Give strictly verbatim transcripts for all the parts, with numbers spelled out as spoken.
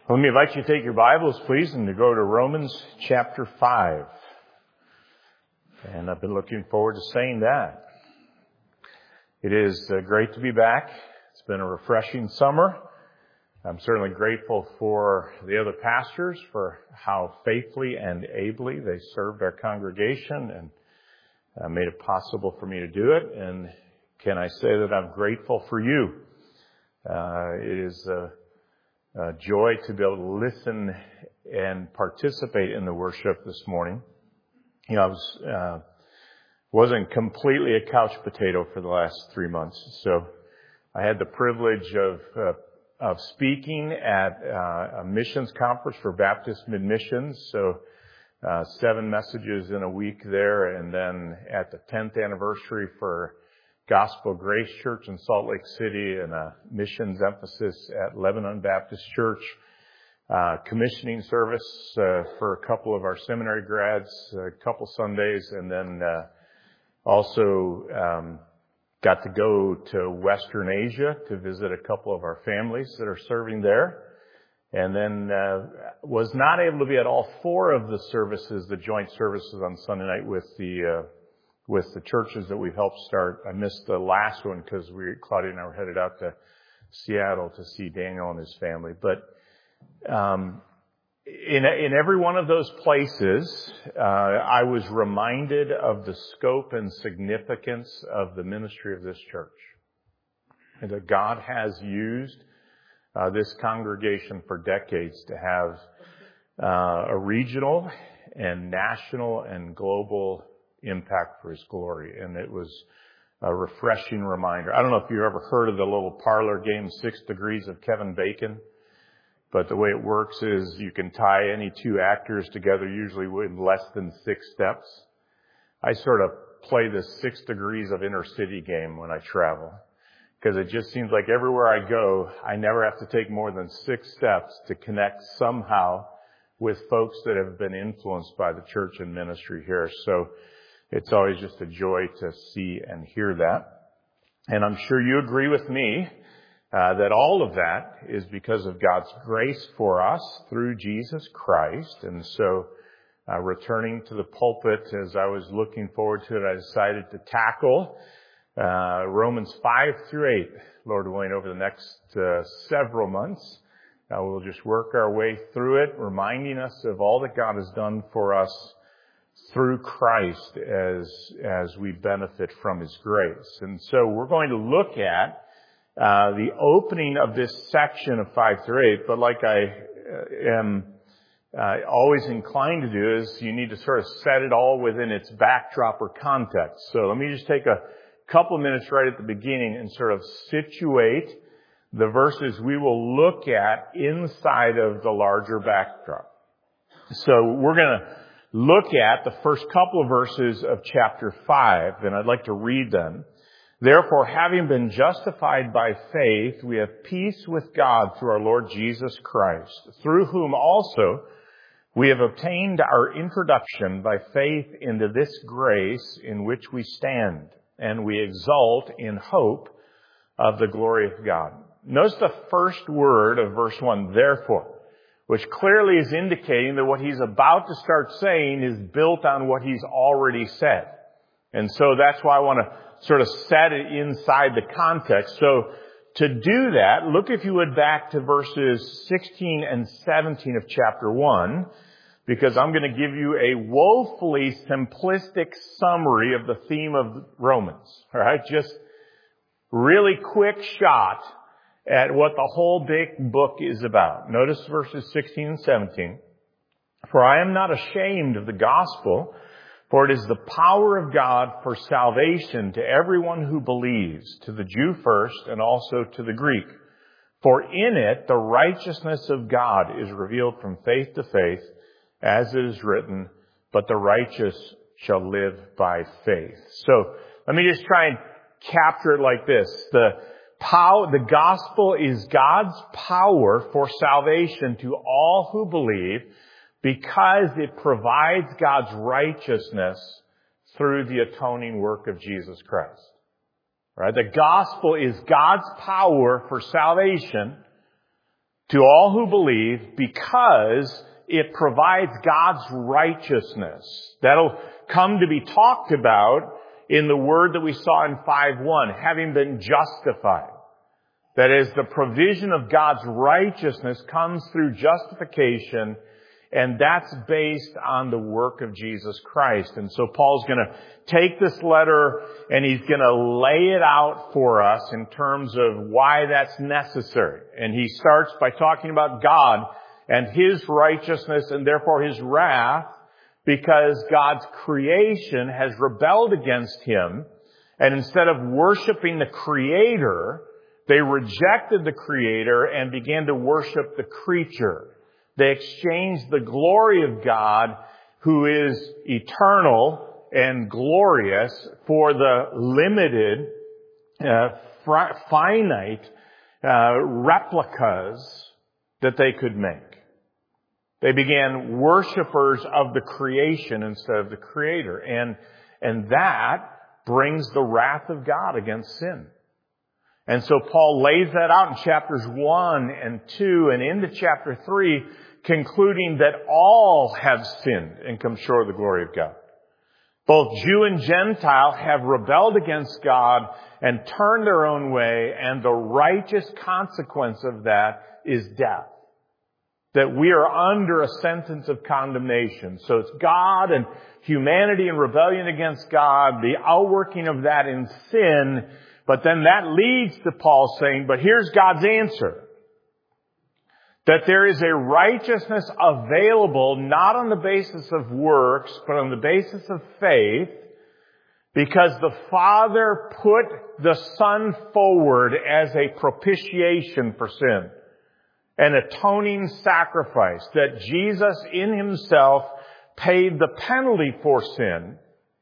Let me invite you to take your Bibles, please, and to go to Romans chapter five. And I've been looking forward to saying that. It is uh, great to be back. It's been a refreshing summer. I'm certainly grateful for the other pastors for how faithfully and ably they served our congregation and uh, made it possible for me to do it. And can I say that I'm grateful for you? Uh, it is a Uh, joy to be able to listen and participate in the worship this morning. You know, I was, uh, wasn't completely a couch potato for the last three months. So I had the privilege of, uh, of speaking at uh, a missions conference for Baptist Mid-Missions. So, uh, seven messages in a week there. And then at the tenth anniversary for Gospel Grace Church in Salt Lake City and a missions emphasis at Lebanon Baptist Church. Uh, commissioning service uh, for a couple of our seminary grads, a couple Sundays, and then uh, also um, got to go to Western Asia to visit a couple of our families that are serving there. And then uh, was not able to be at all four of the services, the joint services on Sunday night with the uh, with the churches that we've helped start. I missed the last one because we, Claudia and I were headed out to Seattle to see Daniel and his family. But um, in in every one of those places, uh, I was reminded of the scope and significance of the ministry of this church, and that God has used uh, this congregation for decades to have uh, a regional and national and global impact for His glory. And it was a refreshing reminder. I don't know if you've ever heard of the little parlor game, Six Degrees of Kevin Bacon, but the way it works is you can tie any two actors together, usually in less than six steps. I sort of play the Six Degrees of Inner City game when I travel, because it just seems like everywhere I go, I never have to take more than six steps to connect somehow with folks that have been influenced by the church and ministry here. So it's always just a joy to see and hear that. And I'm sure you agree with me uh, that all of that is because of God's grace for us through Jesus Christ. And so uh, returning to the pulpit, as I was looking forward to it, I decided to tackle uh, Romans five through eight, Lord willing, over the next uh, several months. Uh, we'll just work our way through it, reminding us of all that God has done for us through Christ as as we benefit from His grace. And so we're going to look at uh, the opening of this section of five through eight, but like I uh, am uh, always inclined to do is you need to sort of set it all within its backdrop or context. So let me just take a couple minutes right at the beginning and sort of situate the verses we will look at inside of the larger backdrop. So we're going to look at the first couple of verses of chapter five, and I'd like to read them. Therefore, having been justified by faith, we have peace with God through our Lord Jesus Christ, through whom also we have obtained our introduction by faith into this grace in which we stand, and we exult in hope of the glory of God. Notice the first word of verse one, therefore, which clearly is indicating that what he's about to start saying is built on what he's already said. And so that's why I want to sort of set it inside the context. So to do that, look, if you would, back to verses sixteen and seventeen of chapter one, because I'm going to give you a woefully simplistic summary of the theme of Romans. All right, just really quick shot at what the whole big book is about. Notice verses sixteen and seventeen. For I am not ashamed of the gospel, for it is the power of God for salvation to everyone who believes, to the Jew first and also to the Greek. For in it the righteousness of God is revealed from faith to faith, as it is written, but the righteous shall live by faith. So let me just try and capture it like this. The Power, the gospel is God's power for salvation to all who believe because it provides God's righteousness through the atoning work of Jesus Christ. Right? The gospel is God's power for salvation to all who believe, because it provides God's righteousness. That'll come to be talked about in the word that we saw in five one, having been justified. That is, the provision of God's righteousness comes through justification, and that's based on the work of Jesus Christ. And so Paul's going to take this letter and he's going to lay it out for us in terms of why that's necessary. And he starts by talking about God and His righteousness and therefore His wrath, because God's creation has rebelled against Him. And instead of worshiping the Creator, they rejected the Creator and began to worship the creature. They exchanged the glory of God, who is eternal and glorious, for the limited, uh, fr- finite uh, replicas that they could make. They began worshipers of the creation instead of the Creator. And, and that brings the wrath of God against sin. And so Paul lays that out in chapters one and two and into chapter three, concluding that all have sinned and come short of the glory of God. Both Jew and Gentile have rebelled against God and turned their own way, and the righteous consequence of that is death. That we are under a sentence of condemnation. So it's God and humanity in rebellion against God, the outworking of that in sin. But then that leads to Paul saying, but here's God's answer. That there is a righteousness available not on the basis of works, but on the basis of faith, because the Father put the Son forward as a propitiation for sin. An atoning sacrifice, that Jesus in Himself paid the penalty for sin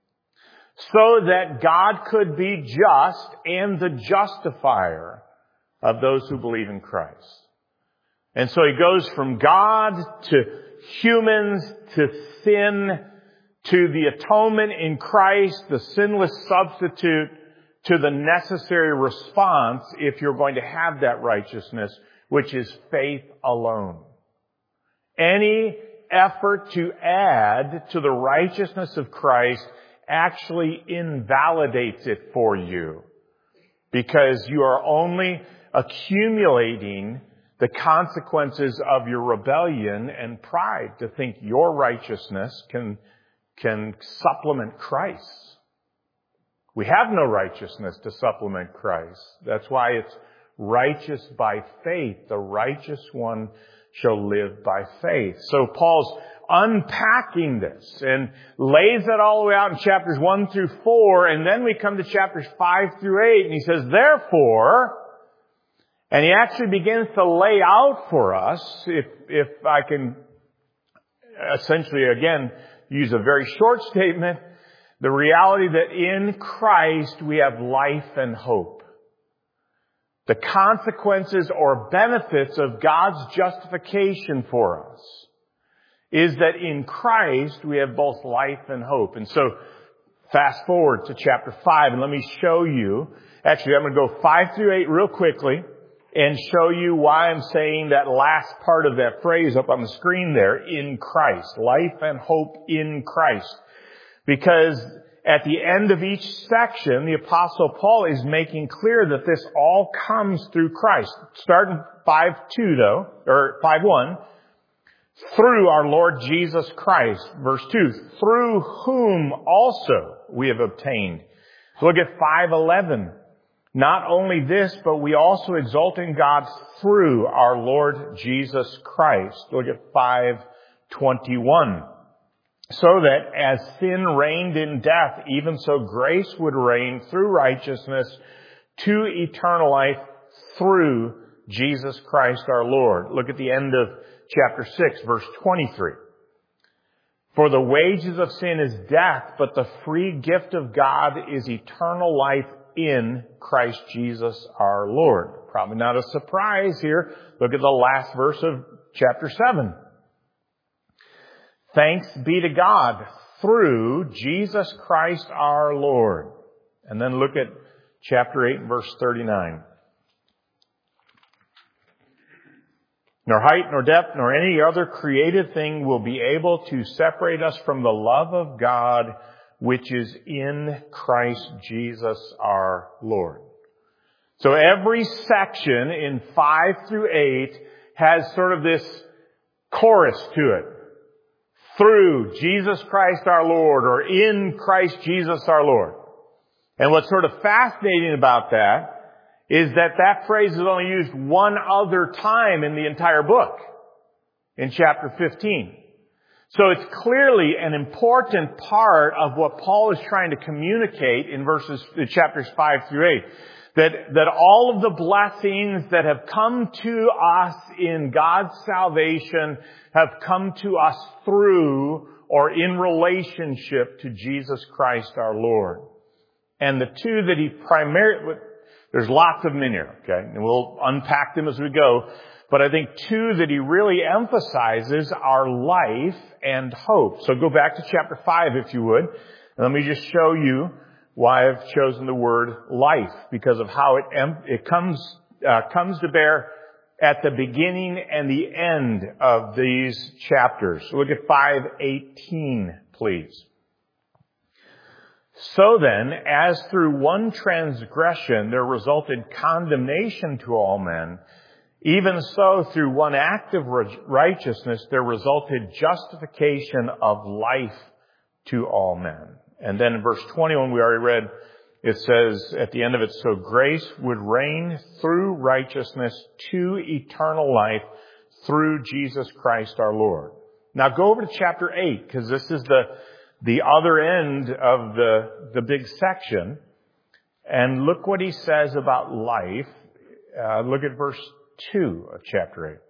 so that God could be just and the justifier of those who believe in Christ. And so He goes from God to humans to sin to the atonement in Christ, the sinless substitute, to the necessary response if you're going to have that righteousness, which is faith alone. Any effort to add to the righteousness of Christ actually invalidates it for you, because you are only accumulating the consequences of your rebellion and pride to think your righteousness can, can supplement Christ's. We have no righteousness to supplement Christ. That's why it's righteous by faith. The righteous one shall live by faith. So Paul's unpacking this and lays it all the way out in chapters one through four, and then we come to chapters five through eight, and he says, therefore, and he actually begins to lay out for us, if, if I can essentially again use a very short statement, the reality that in Christ we have life and hope. The consequences or benefits of God's justification for us is that in Christ we have both life and hope. And so fast forward to chapter five, and let me show you, actually I'm going to go five through eight real quickly and show you why I'm saying that last part of that phrase up on the screen there, in Christ. Life and hope in Christ. Because at the end of each section, the Apostle Paul is making clear that this all comes through Christ. Starting five two though, or five one, through our Lord Jesus Christ. Verse two, through whom also we have obtained. Look at five eleven. Not only this, but we also exult in God through our Lord Jesus Christ. Look at five twenty-one. So that as sin reigned in death, even so grace would reign through righteousness to eternal life through Jesus Christ our Lord. Look at the end of chapter six, verse twenty-three. For the wages of sin is death, but the free gift of God is eternal life in Christ Jesus our Lord. Probably not a surprise here. Look at the last verse of chapter seven. Thanks be to God through Jesus Christ our Lord. And then look at chapter eight, verse thirty-nine. Nor height, nor depth, nor any other created thing will be able to separate us from the love of God which is in Christ Jesus our Lord. So every section in five through eight has sort of this chorus to it. Through Jesus Christ our Lord, or in Christ Jesus our Lord. And what's sort of fascinating about that is that that phrase is only used one other time in the entire book, in chapter fifteen. So it's clearly an important part of what Paul is trying to communicate in verses, in chapters five through eight. That, that all of the blessings that have come to us in God's salvation have come to us through or in relationship to Jesus Christ our Lord. And the two that he primarily, there's lots of them in here, okay? And we'll unpack them as we go. But I think two that he really emphasizes are life and hope. So go back to chapter five if you would. And let me just show you why I've chosen the word life, because of how it it comes uh, comes to bear at the beginning and the end of these chapters. So look at five eighteen, please. So then, as through one transgression there resulted condemnation to all men, even so through one act of righteousness there resulted justification of life to all men. And then in verse twenty-one we already read, it says at the end of it, so grace would reign through righteousness to eternal life through Jesus Christ our Lord. Now go over to chapter eight, because this is the, the other end of the, the big section. And look what he says about life. Uh, look at verse two of chapter eight.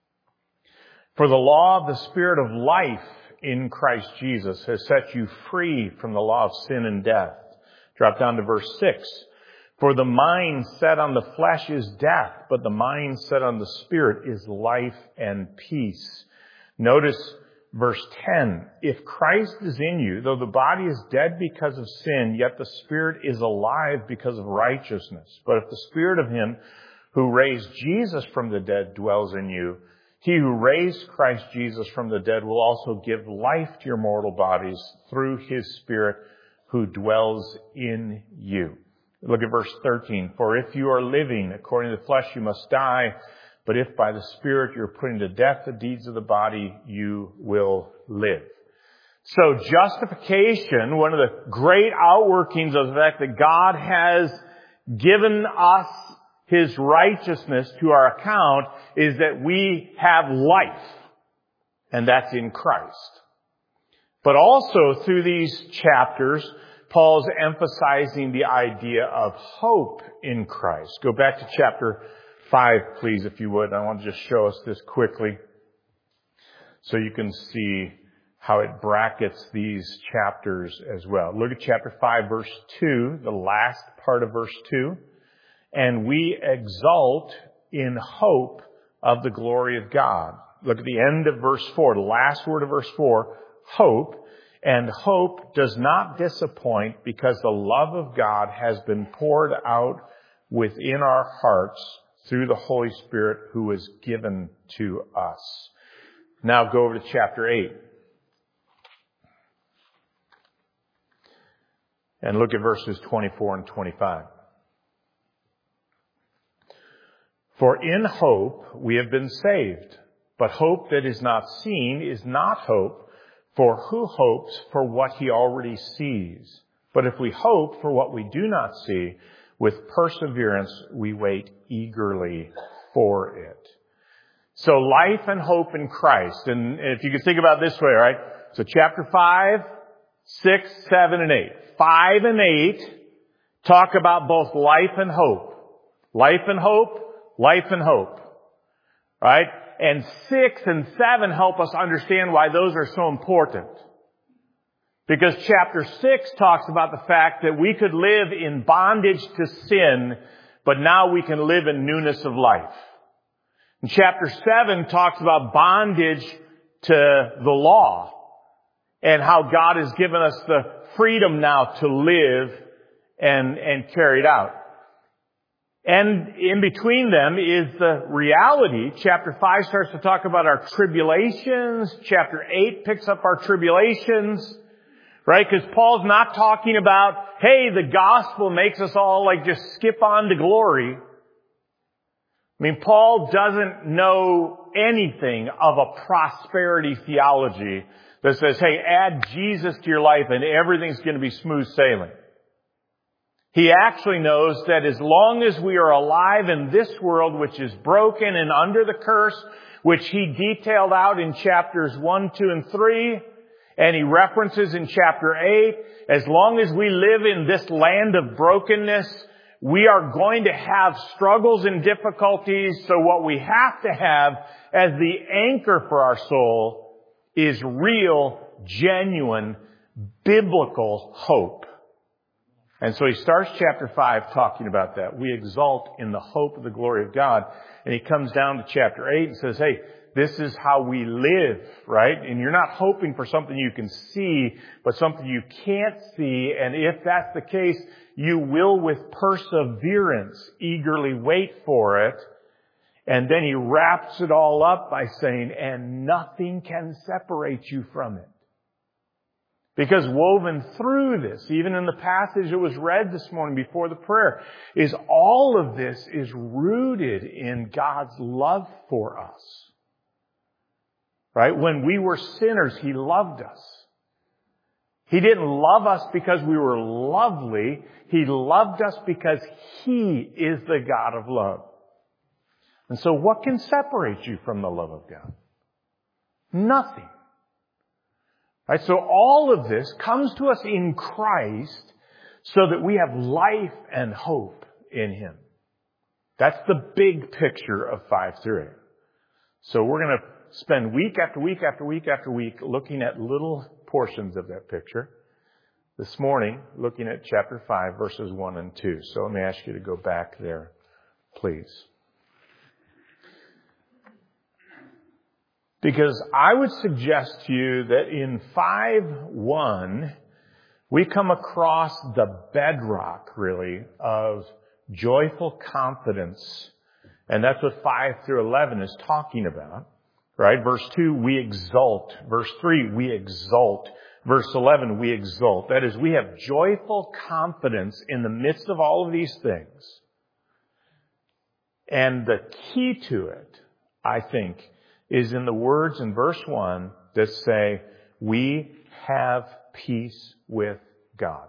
For the law of the Spirit of life in Christ Jesus has set you free from the law of sin and death. Drop down to verse six. For the mind set on the flesh is death, but the mind set on the Spirit is life and peace. Notice verse ten. If Christ is in you, though the body is dead because of sin, yet the Spirit is alive because of righteousness. But if the Spirit of Him who raised Jesus from the dead dwells in you, He who raised Christ Jesus from the dead will also give life to your mortal bodies through His Spirit who dwells in you. Look at verse thirteen. For if you are living according to the flesh, you must die. But if by the Spirit you're putting to death the deeds of the body, you will live. So justification, one of the great outworkings of the fact that God has given us His righteousness to our account, is that we have life. And that's in Christ. But also through these chapters, Paul's emphasizing the idea of hope in Christ. Go back to chapter five, please, if you would. I want to just show us this quickly so you can see how it brackets these chapters as well. Look at chapter five, verse two, the last part of verse two. And we exult in hope of the glory of God. Look at the end of verse four, the last word of verse four, hope. And hope does not disappoint, because the love of God has been poured out within our hearts through the Holy Spirit who is given to us. Now go over to chapter eight. And look at verses twenty-four and twenty-five. For in hope we have been saved, but hope that is not seen is not hope, for who hopes for what he already sees? But if we hope for what we do not see, with perseverance we wait eagerly for it. So life and hope in Christ. And if you can think about it this way, right? So chapter five, six, seven, and eight. Five and eight talk about both life and hope. Life and hope. Life and hope. Right? And six and seven help us understand why those are so important. Because chapter six talks about the fact that we could live in bondage to sin, but now we can live in newness of life. And chapter seven talks about bondage to the law and how God has given us the freedom now to live and, and carry it out. And in between them is the reality. Chapter five starts to talk about our tribulations. Chapter eight picks up our tribulations. Right? Because Paul's not talking about, hey, the gospel makes us all like just skip on to glory. I mean, Paul doesn't know anything of a prosperity theology that says, hey, add Jesus to your life and everything's going to be smooth sailing. He actually knows that as long as we are alive in this world, which is broken and under the curse, which he detailed out in chapters one, two, and three, and he references in chapter eight, as long as we live in this land of brokenness, we are going to have struggles and difficulties. So what we have to have as the anchor for our soul is real, genuine, biblical hope. And so he starts chapter five talking about that. We exult in the hope of the glory of God. And he comes down to chapter eight and says, hey, this is how we live, right? And you're not hoping for something you can see, but something you can't see. And if that's the case, you will with perseverance eagerly wait for it. And then he wraps it all up by saying, and nothing can separate you from it. Because woven through this, even in the passage that was read this morning before the prayer, is all of this is rooted in God's love for us. Right? When we were sinners, He loved us. He didn't love us because we were lovely. He loved us because He is the God of love. And so what can separate you from the love of God? Nothing. Right? So all of this comes to us in Christ so that we have life and hope in Him. That's the big picture of five through eight. So we're going to spend week after week after week after week looking at little portions of that picture. This morning, looking at chapter five, verses one and two. So let me ask you to go back there, please. Because I would suggest to you that in five one, we come across the bedrock, really, of joyful confidence. And that's what five through eleven is talking about. Right? Verse two, we exult. Verse three, we exult. Verse eleven, we exult. That is, we have joyful confidence in the midst of all of these things. And the key to it, I think, is in the words in verse one that say, we have peace with God.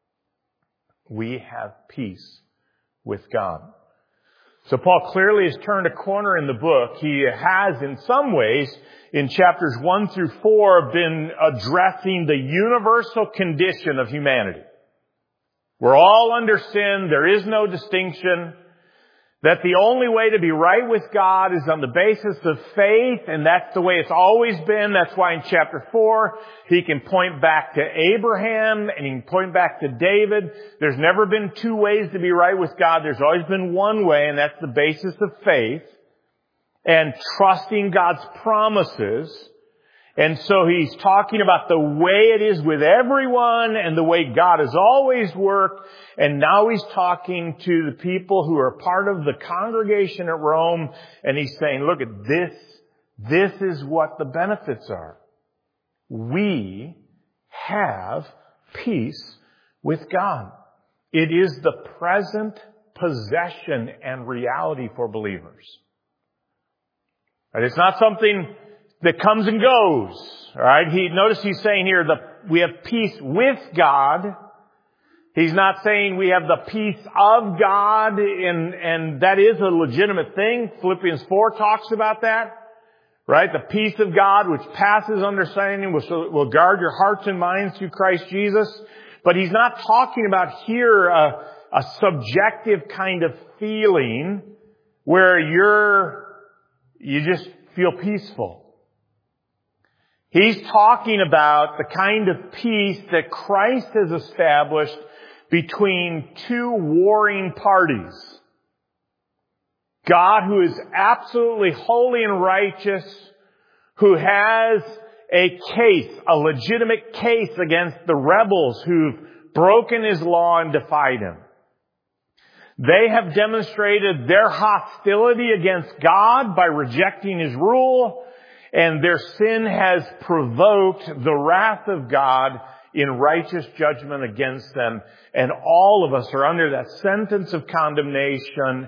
We have peace with God. So Paul clearly has turned a corner in the book. He has, in some ways, in chapters one through four, been addressing the universal condition of humanity. We're all under sin. There is no distinction. That the only way to be right with God is on the basis of faith, and that's the way it's always been. That's why in chapter four, he can point back to Abraham, and he can point back to David. There's never been two ways to be right with God. There's always been one way, and that's the basis of faith and trusting God's promises. And so he's talking about the way it is with everyone and the way God has always worked. And now he's talking to the people who are part of the congregation at Rome. And he's saying, look at this. This is what the benefits are. We have peace with God. It is the present possession and reality for believers. And it's not something that comes and goes. All right. He, notice he's saying here that we have peace with God. He's not saying we have the peace of God, and, and that is a legitimate thing. Philippians four talks about that. Right? The peace of God which passes understanding will, will guard your hearts and minds through Christ Jesus. But he's not talking about here a, a subjective kind of feeling where you're, you just feel peaceful. He's talking about the kind of peace that Christ has established between two warring parties. God, who is absolutely holy and righteous, who has a case, a legitimate case against the rebels who've broken His law and defied Him. They have demonstrated their hostility against God by rejecting His rule, and their sin has provoked the wrath of God in righteous judgment against them. And all of us are under that sentence of condemnation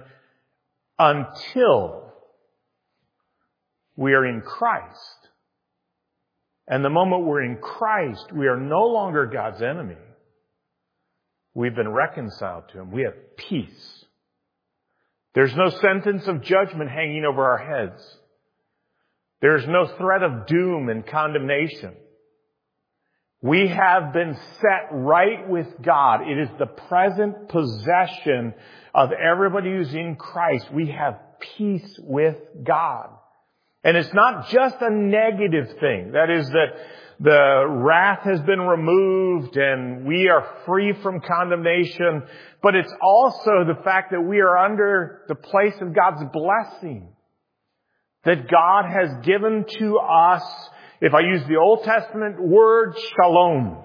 until we are in Christ. And the moment we're in Christ, we are no longer God's enemy. We've been reconciled to Him. We have peace. There's no sentence of judgment hanging over our heads. There's no threat of doom and condemnation. We have been set right with God. It is the present possession of everybody who's in Christ. We have peace with God. And it's not just a negative thing. That is that the wrath has been removed and we are free from condemnation. But it's also the fact that we are under the place of God's blessing. That God has given to us, if I use the Old Testament word, shalom.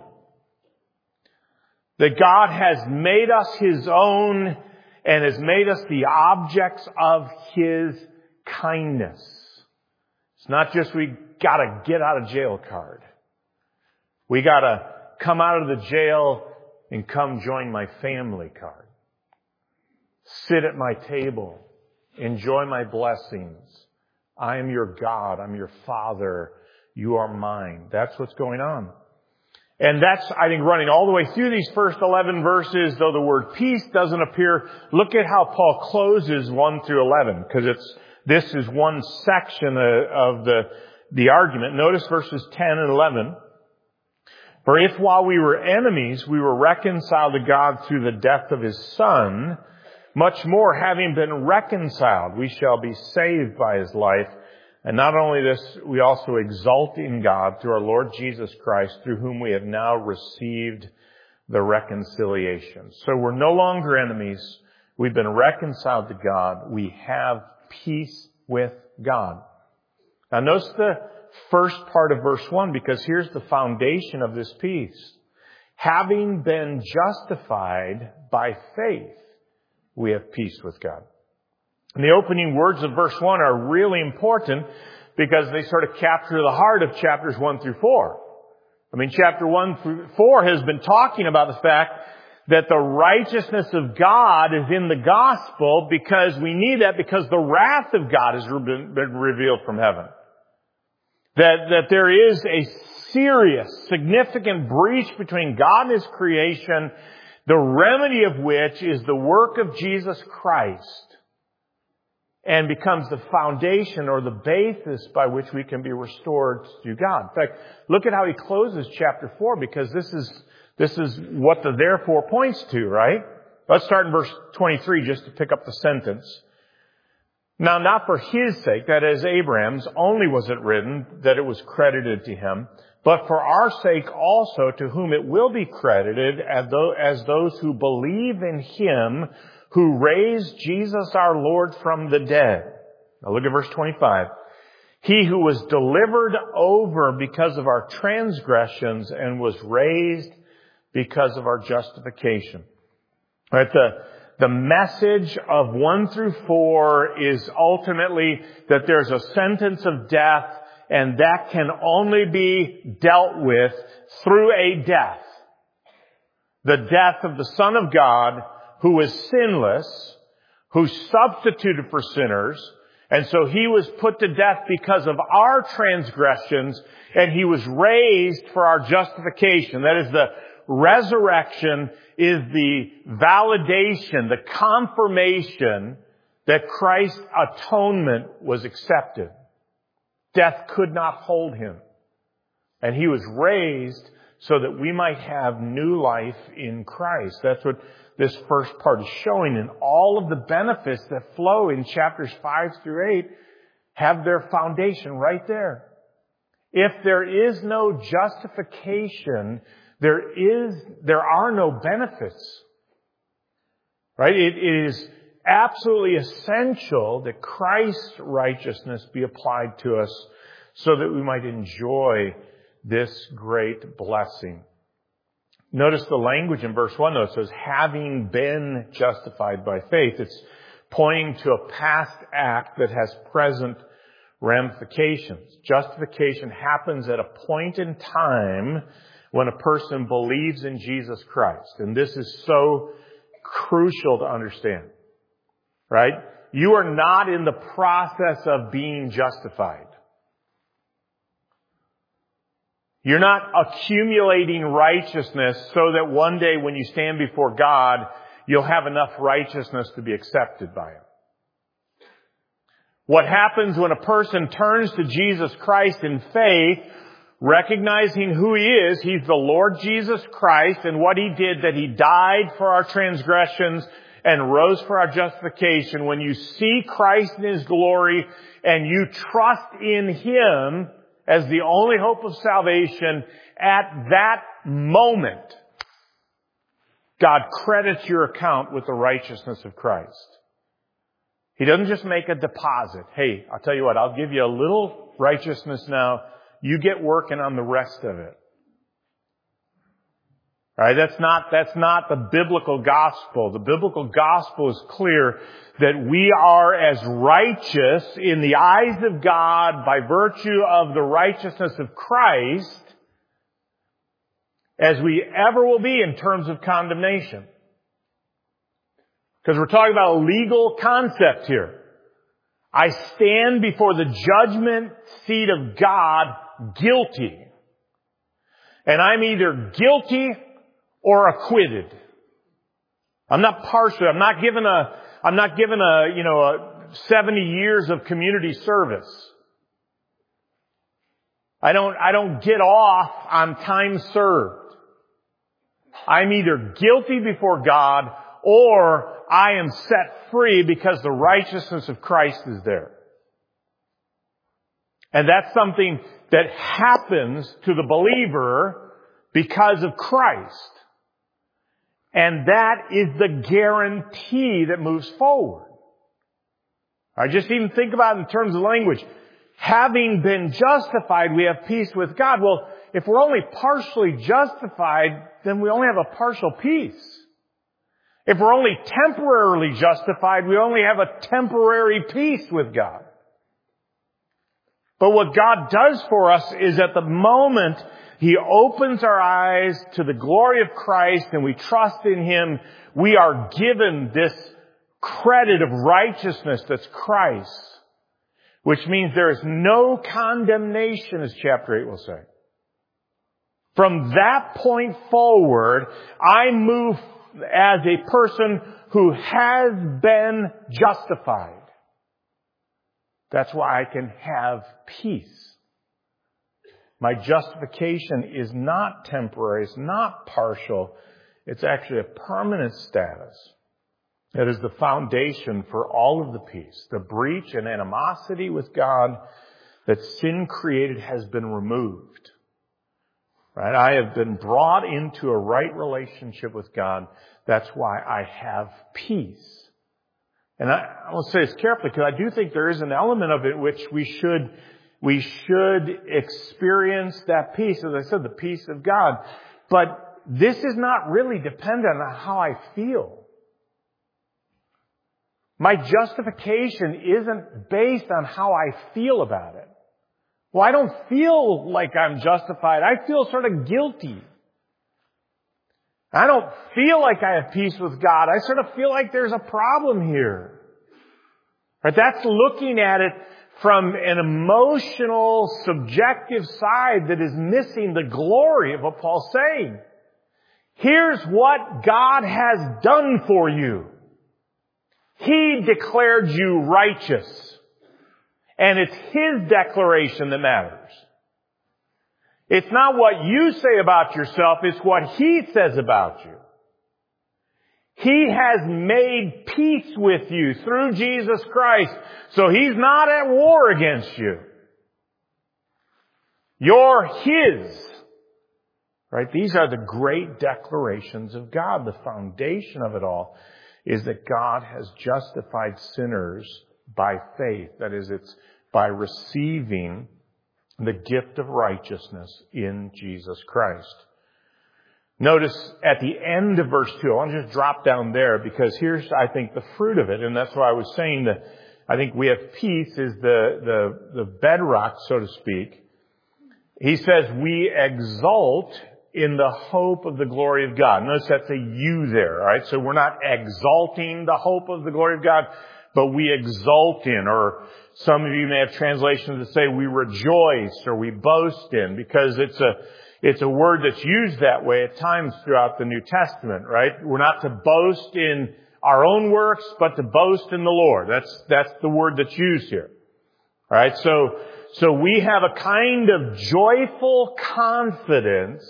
That God has made us His own and has made us the objects of His kindness. It's not just we got a get out of jail card. We got to come out of the jail and come join my family card. Sit at my table. Enjoy my blessings. I am your God. I'm your Father. You are mine. That's what's going on. And that's, I think, running all the way through these first eleven verses, though the word peace doesn't appear. Look at how Paul closes one through eleven, because it's, this is one section of the, the argument. Notice verses ten and eleven. For if while we were enemies, we were reconciled to God through the death of His Son, much more, having been reconciled, we shall be saved by His life. And not only this, we also exult in God through our Lord Jesus Christ, through whom we have now received the reconciliation. So we're no longer enemies. We've been reconciled to God. We have peace with God. Now notice the first part of verse one, because here's the foundation of this peace. Having been justified by faith, we have peace with God. And the opening words of verse one are really important because they sort of capture the heart of chapters one through four. I mean, chapter one through four has been talking about the fact that the righteousness of God is in the gospel because we need that because the wrath of God has been revealed from heaven. That, that there is a serious, significant breach between God and His creation, the remedy of which is the work of Jesus Christ, and becomes the foundation or the basis by which we can be restored to God. In fact, look at how he closes chapter four, because this is, this is what the therefore points to, right? Let's start in verse twenty-three just to pick up the sentence. Now, not for his sake, that is Abraham's, only was it written that it was credited to him, but for our sake also, to whom it will be credited as those who believe in Him who raised Jesus our Lord from the dead. Now look at verse twenty-five. He who was delivered over because of our transgressions and was raised because of our justification. Right, the, the message of one through four is ultimately that there's a sentence of death, and that can only be dealt with through a death. The death of the Son of God, who is sinless, who substituted for sinners, and so He was put to death because of our transgressions, and He was raised for our justification. That is, the resurrection is the validation, the confirmation that Christ's atonement was accepted. Death could not hold Him. And He was raised so that we might have new life in Christ. That's what this first part is showing. And all of the benefits that flow in chapters five through eight have their foundation right there. If there is no justification, there is, there are no benefits. Right? It is absolutely essential that Christ's righteousness be applied to us so that we might enjoy this great blessing. Notice the language in verse one though. It says, having been justified by faith. It's pointing to a past act that has present ramifications. Justification happens at a point in time when a person believes in Jesus Christ. And this is so crucial to understand. Right? You are not in the process of being justified. You're not accumulating righteousness so that one day when you stand before God, you'll have enough righteousness to be accepted by Him. What happens when a person turns to Jesus Christ in faith, recognizing who He is, He's the Lord Jesus Christ, and what He did, that He died for our transgressions and rose for our justification. When you see Christ in His glory and you trust in Him as the only hope of salvation, at that moment, God credits your account with the righteousness of Christ. He doesn't just make a deposit. Hey, I'll tell you what, I'll give you a little righteousness now. You get working on the rest of it. All right, that's not, that's not the biblical gospel. The biblical gospel is clear that we are as righteous in the eyes of God by virtue of the righteousness of Christ as we ever will be in terms of condemnation. Because we're talking about a legal concept here. I stand before the judgment seat of God guilty. And I'm either guilty or acquitted. I'm not partial. I'm not given a, I'm not given a, you know, a seventy years of community service. I don't, I don't get off on time served. I'm either guilty before God or I am set free because the righteousness of Christ is there. And that's something that happens to the believer because of Christ. And that is the guarantee that moves forward. I just even think about it in terms of language. Having been justified, we have peace with God. Well, if we're only partially justified, then we only have a partial peace. If we're only temporarily justified, we only have a temporary peace with God. But what God does for us is at the moment He opens our eyes to the glory of Christ and we trust in Him, we are given this credit of righteousness that's Christ, which means there is no condemnation, as chapter eight will say. From that point forward, I move as a person who has been justified. That's why I can have peace. My justification is not temporary. It's not partial. It's actually a permanent status. That is the foundation for all of the peace. The breach and animosity with God that sin created has been removed. Right? I have been brought into a right relationship with God. That's why I have peace. And I, I will say this carefully because I do think there is an element of it which we should, we should experience that peace. As I said, the peace of God. But this is not really dependent on how I feel. My justification isn't based on how I feel about it. Well, I don't feel like I'm justified. I feel sort of guilty. I don't feel like I have peace with God. I sort of feel like there's a problem here. Right? That's looking at it from an emotional, subjective side that is missing the glory of what Paul's saying. Here's what God has done for you. He declared you righteous. And it's His declaration that matters. It's not what you say about yourself, it's what He says about you. He has made peace with you through Jesus Christ, so He's not at war against you. You're His. Right? These are the great declarations of God. The foundation of it all is that God has justified sinners by faith. That is, it's by receiving the gift of righteousness in Jesus Christ. Notice at the end of verse two, I want to just drop down there because here's, I think, the fruit of it. And that's why I was saying that I think we have peace is the, the, the bedrock, so to speak. He says, we exult in the hope of the glory of God. Notice that's a you there, right? So we're not exalting the hope of the glory of God, but we exult in, or some of you may have translations that say we rejoice or we boast in, because it's a, it's a word that's used that way at times throughout the New Testament, right? We're not to boast in our own works, but to boast in the Lord. That's, that's the word that's used here. All right. So, so we have a kind of joyful confidence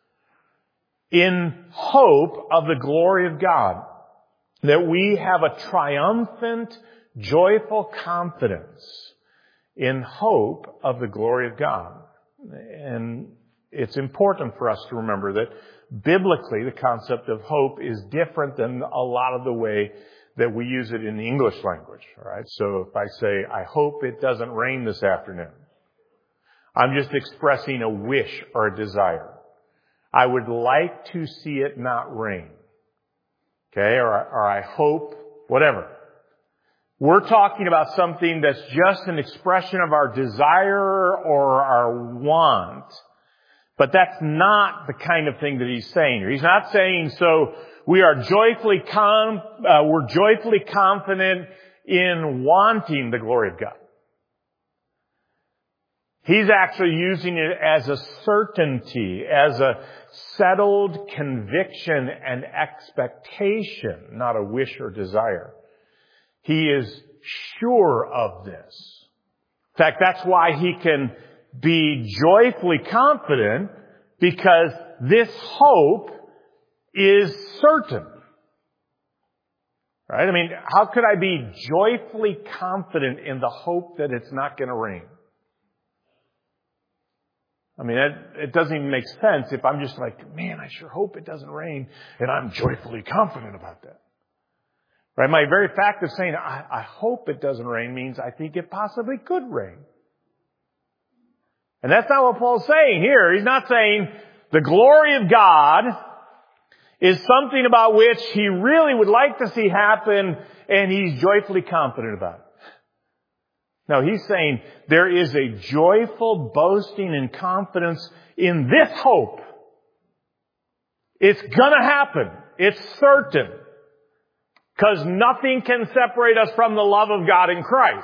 in hope of the glory of God. That we have a triumphant, joyful confidence in hope of the glory of God. And it's important for us to remember that biblically the concept of hope is different than a lot of the way that we use it in the English language. All right. So if I say, I hope it doesn't rain this afternoon, I'm just expressing a wish or a desire. I would like to see it not rain. Okay. Or, or I hope, whatever. We're talking about something that's just an expression of our desire or our want. But that's not the kind of thing that he's saying here. He's not saying, so we are joyfully com- uh, we're joyfully confident in wanting the glory of God. He's actually using it as a certainty, as a settled conviction and expectation, not a wish or desire. He is sure of this. In fact, that's why he can be joyfully confident, because this hope is certain. Right? I mean, how could I be joyfully confident in the hope that it's not going to rain? I mean, it, it doesn't even make sense if I'm just like, man, I sure hope it doesn't rain, and I'm joyfully confident about that. Right? My very fact of saying, I, I hope it doesn't rain means I think it possibly could rain. And that's not what Paul's saying here. He's not saying the glory of God is something about which he really would like to see happen, and he's joyfully confident about it. No, he's saying there is a joyful boasting and confidence in this hope. It's gonna happen. It's certain. Because nothing can separate us from the love of God in Christ.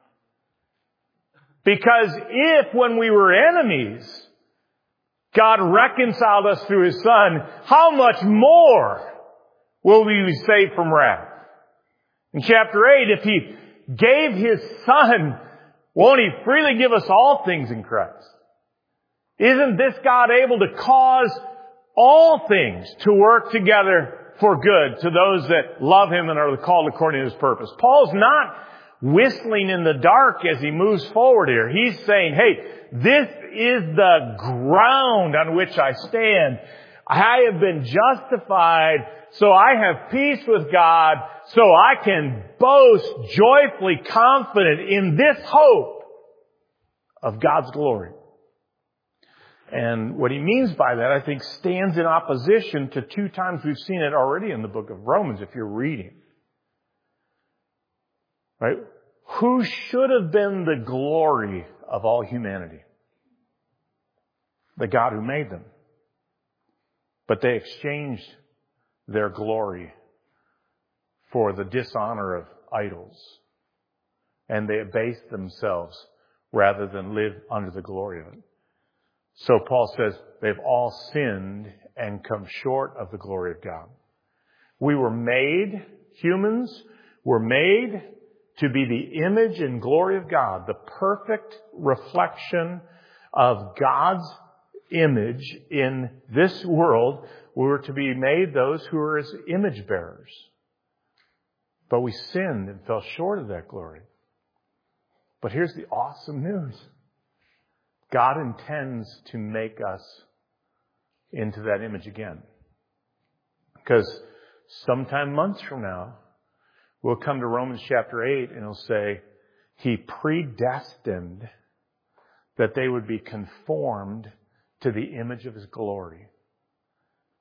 Because if, when we were enemies, God reconciled us through His Son, how much more will we be saved from wrath? In chapter eight, if He gave His Son, won't He freely give us all things in Christ? Isn't this God able to cause all things to work together for good to those that love Him and are called according to His purpose? Paul's not whistling in the dark as he moves forward here. He's saying, hey, this is the ground on which I stand. I have been justified, so I have peace with God, so I can boast joyfully confident in this hope of God's glory. And what he means by that, I think, stands in opposition to two times we've seen it already in the book of Romans, if you're reading. Right? Who should have been the glory of all humanity? The God who made them. But they exchanged their glory for the dishonor of idols. And they abased themselves rather than live under the glory of it. So Paul says they've all sinned and come short of the glory of God. We were made, humans were made to be the image and glory of God, the perfect reflection of God's image in this world. We were to be made those who are His image bearers. But we sinned and fell short of that glory. But here's the awesome news. God intends to make us into that image again. Because sometime months from now, we'll come to Romans chapter eight and it'll say, He predestined that they would be conformed to the image of His glory.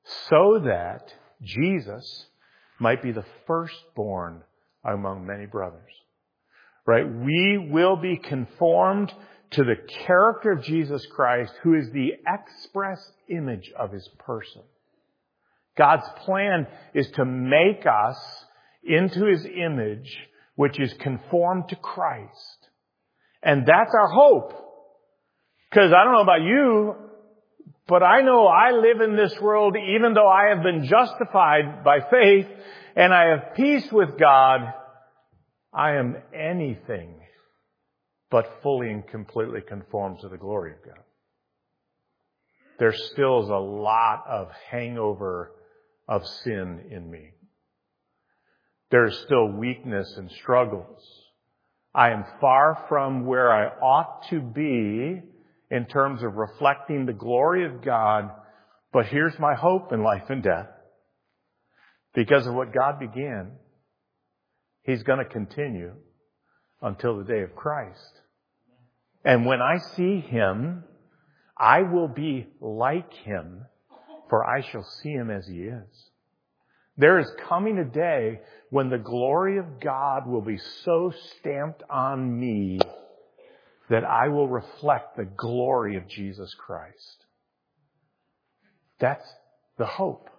so that Jesus might be the firstborn among many brothers. Right? We will be conformed to the character of Jesus Christ, who is the express image of His person. God's plan is to make us into His image, which is conformed to Christ. And that's our hope. Because I don't know about you, but I know I live in this world even though I have been justified by faith and I have peace with God, I am anything but fully and completely conformed to the glory of God. There still is a lot of hangover of sin in me. There is still weakness and struggles. I am far from where I ought to be in terms of reflecting the glory of God. But here's my hope in life and death. Because of what God began, He's going to continue until the day of Christ. And when I see Him, I will be like Him, for I shall see Him as He is. There is coming a day when the glory of God will be so stamped on me that I will reflect the glory of Jesus Christ. That's the hope.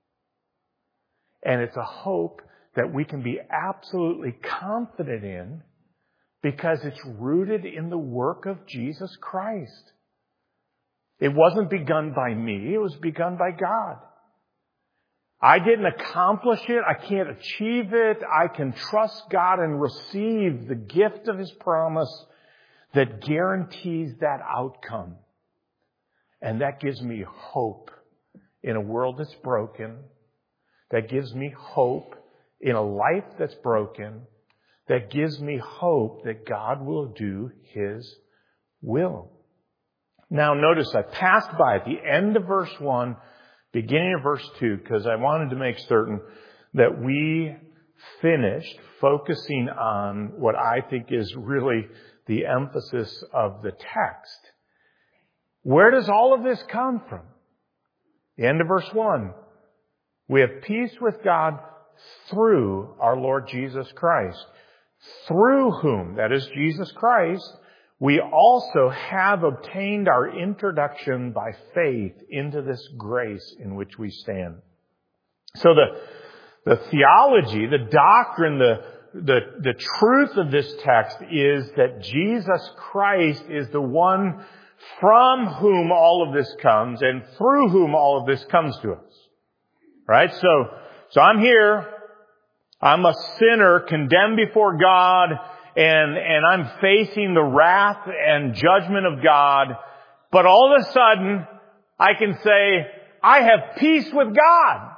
And it's a hope that we can be absolutely confident in because it's rooted in the work of Jesus Christ. It wasn't begun by me. It was begun by God. I didn't accomplish it. I can't achieve it. I can trust God and receive the gift of His promise that guarantees that outcome. And that gives me hope in a world that's broken. That gives me hope in a life that's broken. That gives me hope that God will do His will. Now notice I passed by at the end of verse one, beginning of verse two, because I wanted to make certain that we finished focusing on what I think is really the emphasis of the text. Where does all of this come from? The end of verse one. We have peace with God through our Lord Jesus Christ, through whom, that is Jesus Christ, we also have obtained our introduction by faith into this grace in which we stand. So the, the theology, the doctrine, the, the, the truth of this text is that Jesus Christ is the one from whom all of this comes and through whom all of this comes to us. Right? So, so I'm here. I'm a sinner condemned before God. And, and I'm facing the wrath and judgment of God. But all of a sudden, I can say, I have peace with God.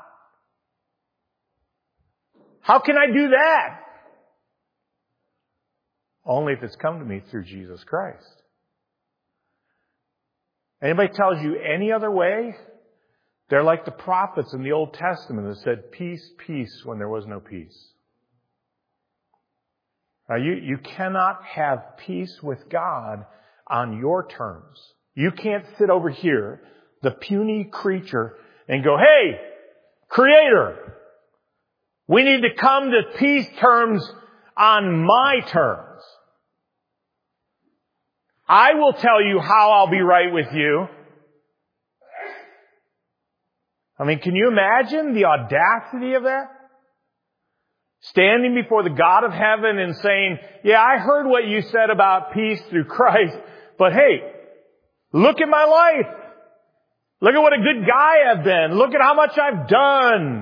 How can I do that? Only if it's come to me through Jesus Christ. Anybody tells you any other way, they're like the prophets in the Old Testament that said, peace, peace, when there was no peace. Now, you, you cannot have peace with God on your terms. You can't sit over here, the puny creature, and go, hey, Creator, we need to come to peace terms on my terms. I will tell you how I'll be right with you. I mean, can you imagine the audacity of that? Standing before the God of heaven and saying, yeah, I heard what you said about peace through Christ, but hey, look at my life. Look at what a good guy I've been. Look at how much I've done.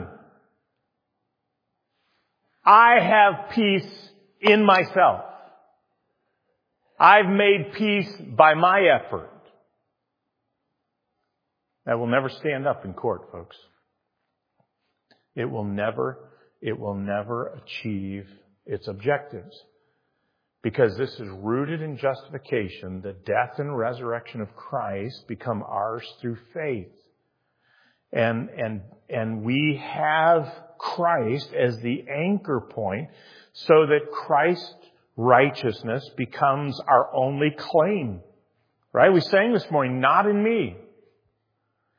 I have peace in myself. I've made peace by my effort. That will never stand up in court, folks. It will never It will never achieve its objectives. Because this is rooted in justification. The death and resurrection of Christ become ours through faith. And, and, and we have Christ as the anchor point so that Christ's righteousness becomes our only claim. Right? We sang this morning, not in me.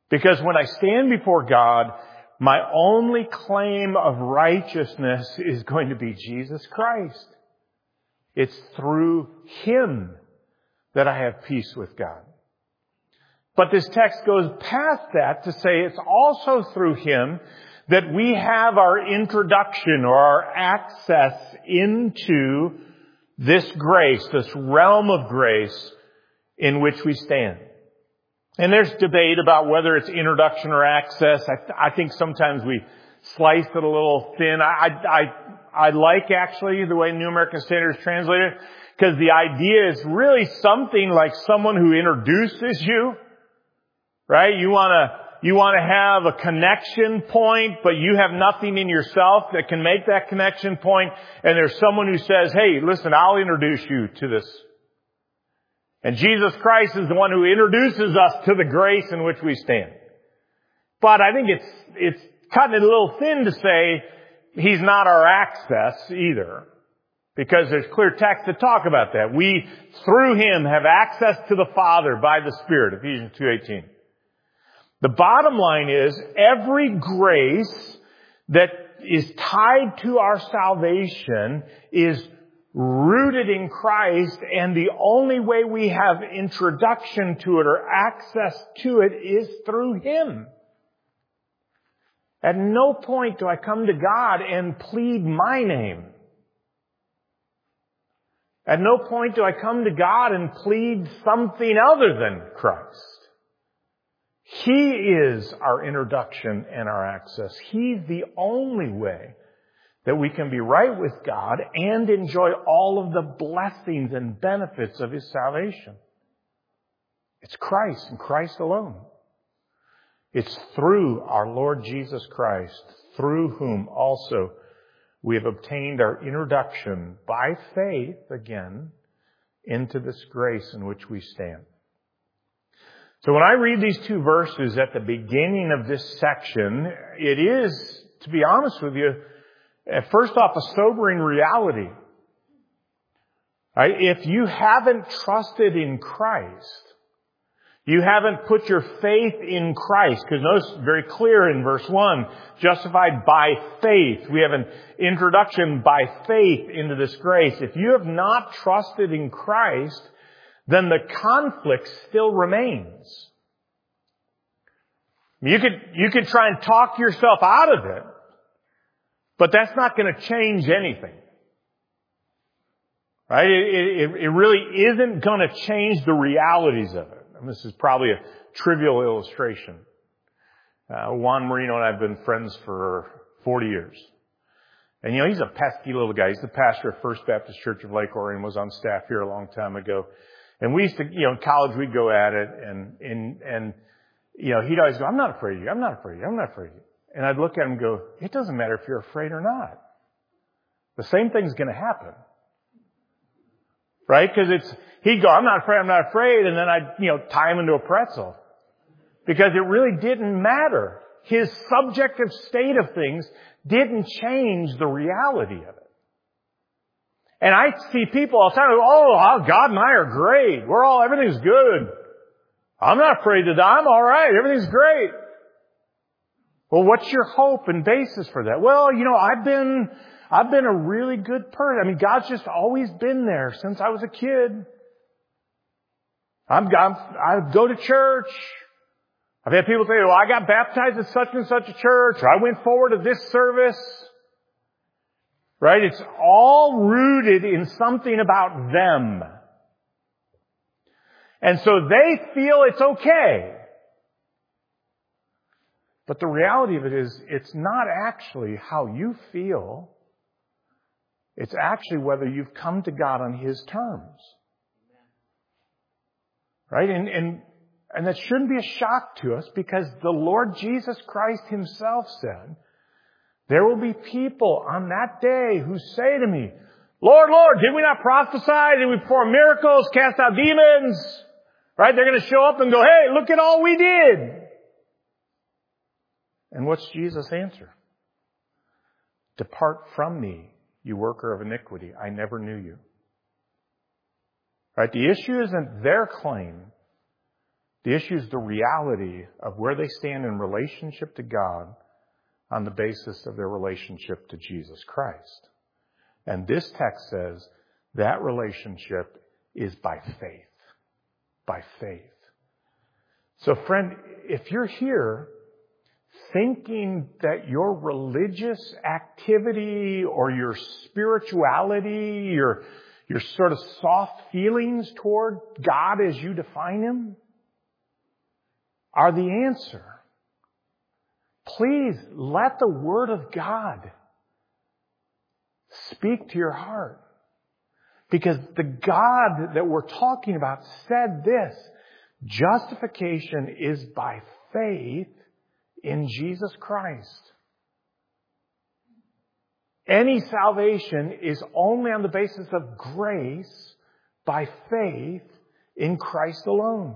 Because when I stand before God, my only claim of righteousness is going to be Jesus Christ. It's through Him that I have peace with God. But this text goes past that to say it's also through Him that we have our introduction or our access into this grace, this realm of grace in which we stand. And there's debate about whether it's introduction or access. I, th- I think sometimes we slice it a little thin. I, I, I like actually the way New American Standard is translated, because the idea is really something like someone who introduces you, right? You want to you want to have a connection point, but you have nothing in yourself that can make that connection point. And there's someone who says, hey, listen, I'll introduce you to this. And Jesus Christ is the one who introduces us to the grace in which we stand. But I think it's it's cutting it a little thin to say He's not our access either, because there's clear text to talk about that. We, through Him, have access to the Father by the Spirit, Ephesians two eighteen. The bottom line is, every grace that is tied to our salvation is rooted in Christ, and the only way we have introduction to it or access to it is through Him. At no point do I come to God and plead my name. At no point do I come to God and plead something other than Christ. He is our introduction and our access. He's the only way that we can be right with God and enjoy all of the blessings and benefits of His salvation. It's Christ and Christ alone. It's through our Lord Jesus Christ, through whom also we have obtained our introduction by faith, again, into this grace in which we stand. So when I read these two verses at the beginning of this section, it is, to be honest with you, first off, a sobering reality. Right? If you haven't trusted in Christ, you haven't put your faith in Christ, because notice very clear in verse one, justified by faith. We have an introduction by faith into this grace. If you have not trusted in Christ, then the conflict still remains. You could, you could try and talk yourself out of it, but that's not going to change anything. Right? It, it, it really isn't going to change the realities of it. And this is probably a trivial illustration. Uh, Juan Marino and I have been friends for forty years. And you know, he's a pesky little guy. He's the pastor of First Baptist Church of Lake Orion, was on staff here a long time ago. And we used to, you know, in college we'd go at it, and, and, and, you know, he'd always go, I'm not afraid of you, I'm not afraid of you, I'm not afraid of you. And I'd look at him and go, it doesn't matter if you're afraid or not. The same thing's going to happen. Right? Because it's, he'd go, I'm not afraid, I'm not afraid, and then I'd, you know, tie him into a pretzel. Because it really didn't matter. His subjective state of things didn't change the reality of it. And I see people all the time, oh, God and I are great. We're all, everything's good. I'm not afraid to die. I'm all right. Everything's great. Well, what's your hope and basis for that? Well, you know, I've been, I've been a really good person. I mean, God's just always been there since I was a kid. I'm, I'm, I go to church. I've had people say, well, I got baptized at such and such a church, or I went forward to this service. Right? It's all rooted in something about them. And so they feel it's okay. But the reality of it is, it's not actually how you feel. It's actually whether you've come to God on His terms. Right? And, and, and that shouldn't be a shock to us, because the Lord Jesus Christ Himself said, there will be people on that day who say to me, Lord, Lord, did we not prophesy? Did we perform miracles, cast out demons? Right? They're going to show up and go, hey, look at all we did. And what's Jesus' answer? Depart from me, you worker of iniquity. I never knew you. Right? The issue isn't their claim The issue is the reality of where they stand in relationship to God on the basis of their relationship to Jesus Christ. And this text says that relationship is by faith. By faith. So friend, if you're here thinking that your religious activity or your spirituality, your, your sort of soft feelings toward God as you define Him are the answer, please let the Word of God speak to your heart. Because the God that we're talking about said this: justification is by faith in Jesus Christ. Any salvation is only on the basis of grace by faith in Christ alone.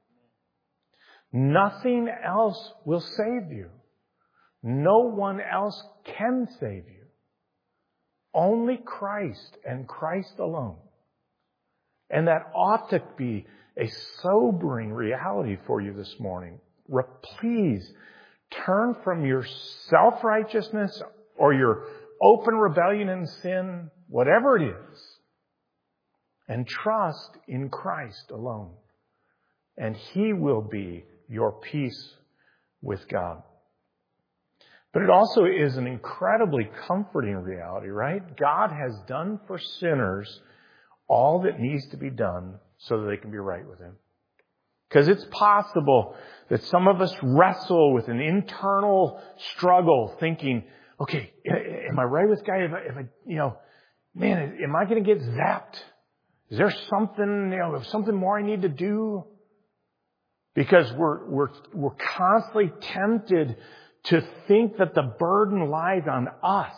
Nothing else will save you. No one else can save you. Only Christ and Christ alone. And that ought to be a sobering reality for you this morning. Please turn from your self-righteousness or your open rebellion and sin, whatever it is, and trust in Christ alone. And He will be your peace with God. But it also is an incredibly comforting reality, right? God has done for sinners all that needs to be done so that they can be right with Him. Because it's possible that some of us wrestle with an internal struggle thinking, okay, am I right with God? If I, if I you know, man, am I going to get zapped? Is there something, you know, something more I need to do? Because we're, we're, we're constantly tempted to think that the burden lies on us.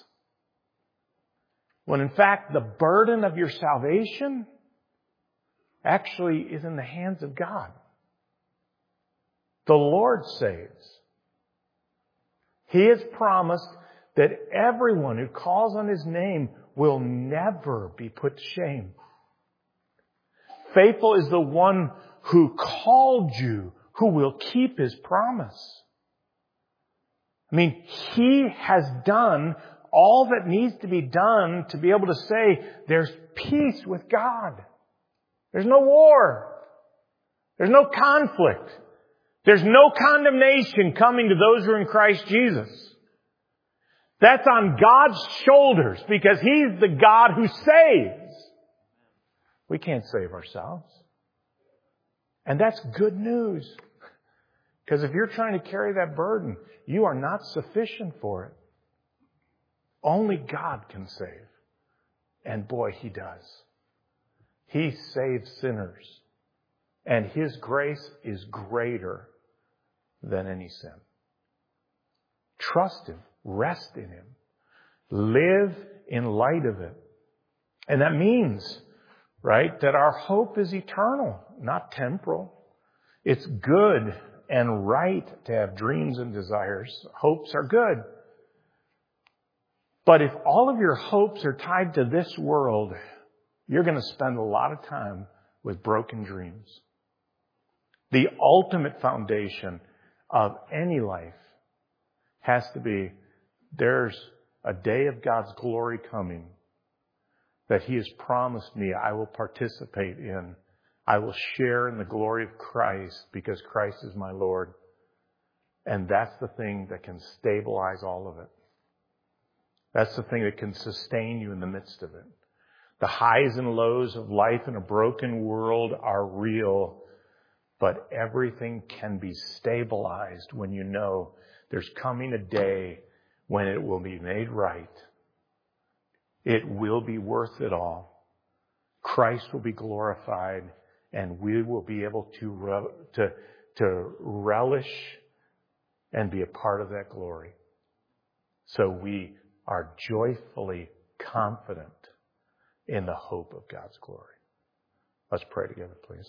When in fact, the burden of your salvation actually is in the hands of God. The Lord saves. He has promised that everyone who calls on His name will never be put to shame. Faithful is the one who called you, who will keep His promise. I mean, He has done all that needs to be done to be able to say there's peace with God. There's no war. There's no conflict. There's no condemnation coming to those who are in Christ Jesus. That's on God's shoulders because He's the God who saves. We can't save ourselves. And that's good news. Because if you're trying to carry that burden, you are not sufficient for it. Only God can save. And boy, He does. He saves sinners. And His grace is greater than any sin. Trust Him. Rest in Him. Live in light of it. And that means, right, that our hope is eternal, not temporal. It's good and right to have dreams and desires. Hopes are good. But if all of your hopes are tied to this world, you're going to spend a lot of time with broken dreams. The ultimate foundation of any life has to be there's a day of God's glory coming that He has promised me I will participate in. I will share in the glory of Christ because Christ is my Lord. And that's the thing that can stabilize all of it. That's the thing that can sustain you in the midst of it. The highs and lows of life in a broken world are real, but everything can be stabilized when you know there's coming a day when it will be made right. It will be worth it all. Christ will be glorified, and we will be able to, to, to relish and be a part of that glory. So we are joyfully confident in the hope of God's glory. Let's pray together, please.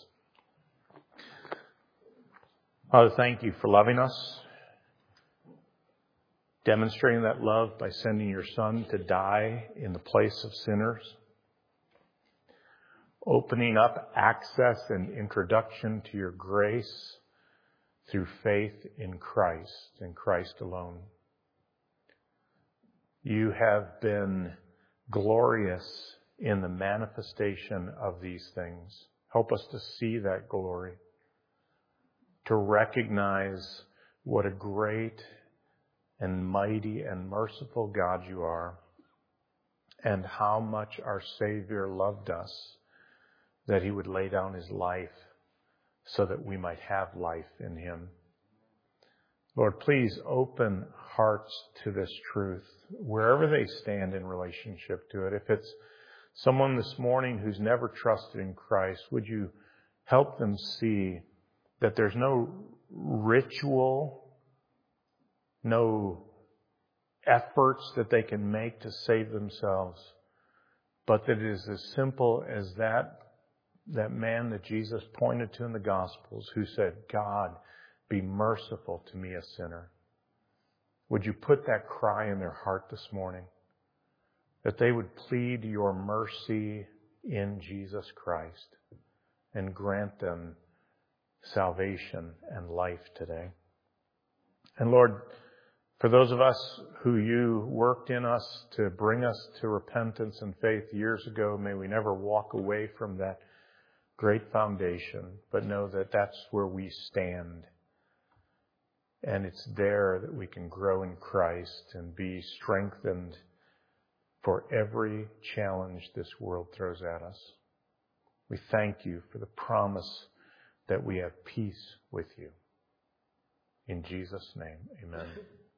Father, thank You for loving us, demonstrating that love by sending Your Son to die in the place of sinners. opening up access and introduction to your grace through faith in Christ and Christ alone. You have been glorious in the manifestation of these things. Help us to see that glory, to recognize what a great and mighty and merciful God you are, and how much our Savior loved us, that He would lay down His life so that we might have life in Him. Lord, please open hearts to this truth, wherever they stand in relationship to it. If it's someone this morning who's never trusted in Christ, would you help them see that there's no ritual, no efforts that they can make to save themselves, but that it is as simple as that, that man that Jesus pointed to in the Gospels who said, God, be merciful to me, a sinner. Would you put that cry in their heart this morning? That they would plead your mercy in Jesus Christ and grant them salvation and life today. And Lord, for those of us who you worked in us to bring us to repentance and faith years ago, may we never walk away from that great foundation, but know that that's where we stand. And it's there that we can grow in Christ and be strengthened for every challenge this world throws at us. We thank you for the promise that we have peace with you. In Jesus' name, amen.